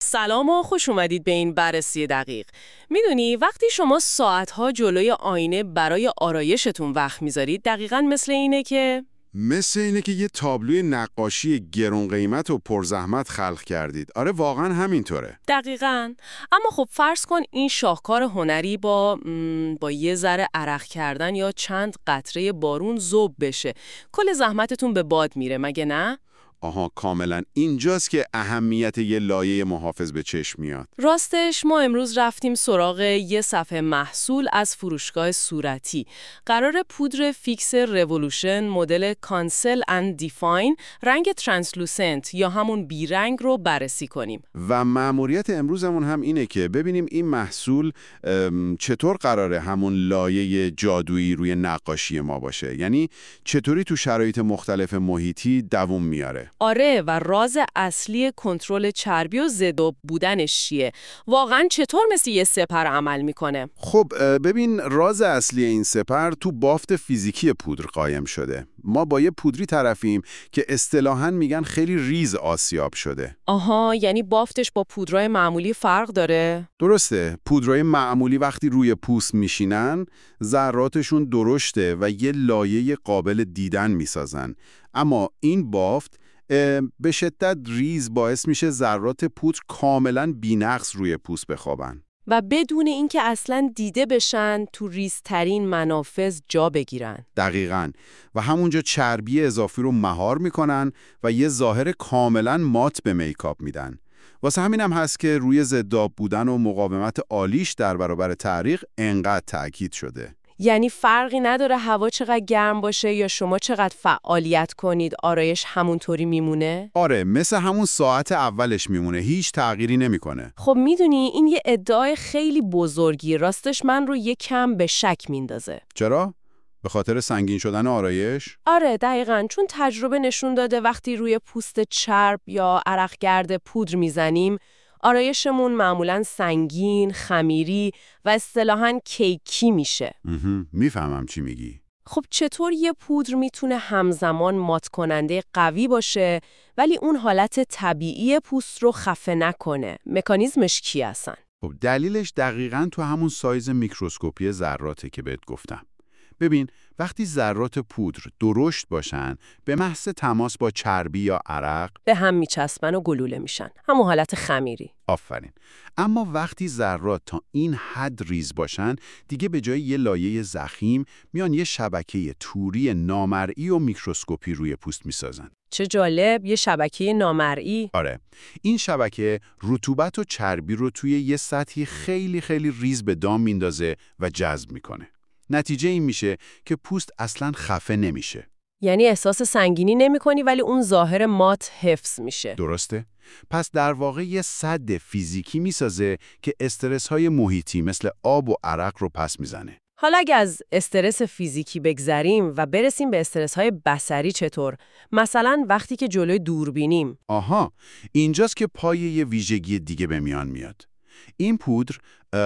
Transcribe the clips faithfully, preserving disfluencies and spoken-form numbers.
سلام و خوش اومدید به این بررسی دقیق. میدونی وقتی شما ساعتها جلوی آینه برای آرایشتون وقت میذارید دقیقاً مثل اینه که مثل اینه که یه تابلوی نقاشی گرون قیمت و پرزحمت خلق کردید. آره واقعاً همینطوره. دقیقاً. اما خب فرض کن این شاهکار هنری با با یه ذره عرق کردن یا چند قطره بارون ذوب بشه. کل زحمتتون به باد میره مگه نه؟ آها کاملا اینجاست که اهمیت یه لایه محافظ به چشم میاد. راستش ما امروز رفتیم سراغ یه صفحه محصول از فروشگاه صورتی. قرار پودر فیکس رولوشن مدل کانسل اند دیفاین رنگ ترانسلوسنت یا همون بیرنگ رو بررسی کنیم. و مأموریت امروزمون هم اینه که ببینیم این محصول چطور قراره همون لایه جادویی روی نقاشی ما باشه. یعنی چطوری تو شرایط مختلف محیطی دووم میاره. آره و راز اصلی کنترل چربی و ضدآب بودنش چیه؟ واقعا چطور مثل یه سپر عمل میکنه؟ خب ببین راز اصلی این سپر تو بافت فیزیکی پودر قایم شده. ما با یه پودری طرفیم که اصطلاحاً میگن خیلی ریز آسیاب شده. آها یعنی بافتش با پودرای معمولی فرق داره؟ درسته. پودرای معمولی وقتی روی پوست میشینن ذراتشون درشته و یه لایه قابل دیدن میسازن. اما این بافت به شدت ریز باعث میشه ذرات پودر کاملا بی‌نقص روی پوست بخوابن و بدون اینکه اصلا دیده بشن تو ریزترین منافذ جا بگیرن. دقیقاً. و همونجا چربی اضافی رو مهار میکنن و یه ظاهر کاملا مات به میکاپ میدن. واسه همین هم هست که روی ضدآب بودن و مقاومت عالیش در برابر تعریق انقدر تأکید شده. یعنی فرقی نداره هوا چقدر گرم باشه یا شما چقدر فعالیت کنید آرایش همونطوری میمونه؟ آره مثل همون ساعت اولش میمونه، هیچ تغییری نمیکنه. خب میدونی این یه ادعای خیلی بزرگی، راستش من رو یه کم به شک میندازه. چرا؟ به خاطر سنگین شدن آرایش؟ آره دقیقاً، چون تجربه نشون داده وقتی روی پوست چرب یا عرقگرد پودر میزنیم آرایشمون معمولاً سنگین، خمیری و اصطلاحاً کیکی میشه. میفهمم چی میگی. خب چطور یه پودر میتونه همزمان مات کننده قوی باشه ولی اون حالت طبیعی پوست رو خفه نکنه؟ مکانیزمش چی هستن؟ خب دلیلش دقیقاً تو همون سایز میکروسکوپی ذراته که بهت گفتم. ببین وقتی ذرات پودر درشت باشن به محض تماس با چربی یا عرق به هم میچسبن و گلوله میشن، همون حالت خمیری. آفرین. اما وقتی ذرات تا این حد ریز باشن دیگه به جای یه لایه ضخیم میان یه شبکه توری نامرئی و میکروسکوپی روی پوست میسازن. چه جالب، یه شبکه نامرئی. آره. این شبکه رطوبت و چربی رو توی یه سطحی خیلی خیلی ریز به دام میندازه و جذب میکنه. نتیجه این میشه که پوست اصلاً خفه نمیشه. یعنی احساس سنگینی نمی کنی ولی اون ظاهر مات حفظ میشه. درسته؟ پس در واقع یه سد فیزیکی میسازه که استرس های محیطی مثل آب و عرق رو پس میزنه. حالا اگه از استرس فیزیکی بگذریم و برسیم به استرس های بصری چطور؟ مثلا وقتی که جلوی دوربینیم. آها، اینجاست که پای یه ویژگی دیگه به میان میاد. این پودر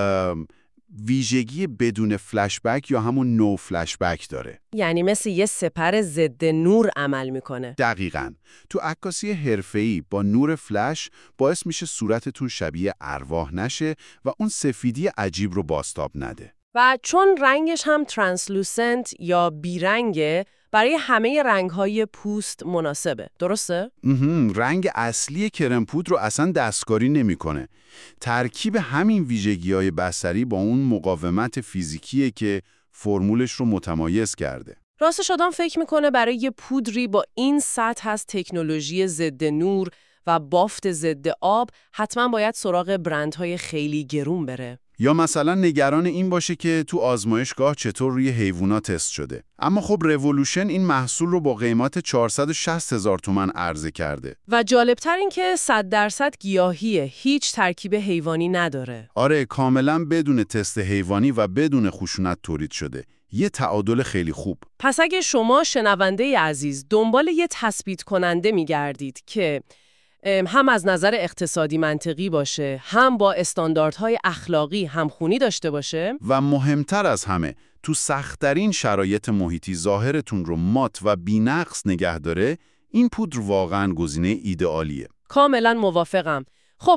ویژگی بدون فلشبک یا همون نو فلشبک داره. یعنی مثل یه سپر ضد نور عمل میکنه. دقیقاً. تو عکاسی حرفه‌ای با نور فلش باعث میشه صورتتون شبیه ارواح نشه و اون سفیدی عجیب رو بازتاب نده. و چون رنگش هم ترانسلوسنت یا بیرنگه برای همه رنگ‌های پوست مناسبه. درسته؟ رنگ اصلی کرم پودر رو اصلا دستکاری نمی‌کنه. ترکیب همین ویژگی‌های بصری با اون مقاومت فیزیکیه که فرمولش رو متمایز کرده. راستش آدم فکر میکنه برای یه پودری با این سطح از تکنولوژی ضد نور و بافت ضد آب حتما باید سراغ برندهای خیلی گرون بره. یا مثلا نگران این باشه که تو آزمایشگاه چطور روی حیوونا تست شده. اما خب رولوشن این محصول رو با قیمت چهارصد و شصت هزار تومان عرضه کرده. و جالبتر این که صد درصد گیاهیه، هیچ ترکیب حیوانی نداره. آره کاملا بدون تست حیوانی و بدون خشونت تولید شده. یه تعادل خیلی خوب. پس اگه شما شنونده عزیز دنبال یه تثبیت کننده می‌گردید که هم از نظر اقتصادی منطقی باشه، هم با استانداردهای اخلاقی همخونی داشته باشه و مهمتر از همه تو سخت‌ترین شرایط محیطی ظاهرتون رو مات و بی‌نقص نگه داره، این پودر واقعاً گزینه ایدئالیه. کاملا موافقم. خب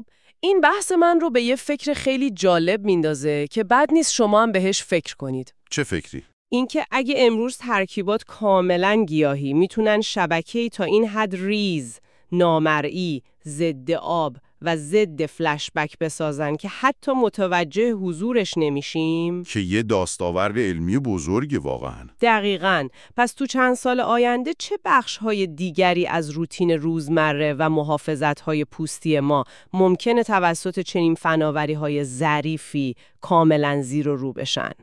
این بحث من رو به یه فکر خیلی جالب میندازه که بد نیست شما هم بهش فکر کنید. چه فکری؟ اینکه اگه امروز ترکیبات کاملا گیاهی میتونن شبکه‌ای تا این حد ریز، نامرئی، ضد آب و ضد فلشبک بسازن که حتی متوجه حضورش نمیشیم، که یه داستاورد علمی بزرگی واقعاً. دقیقاً. پس تو چند سال آینده چه بخش‌های دیگری از روتین روزمره و محافظت‌های پوستی ما ممکنه توسط چنین فناوری‌های ظریفی کاملاً زیر و رو بشن؟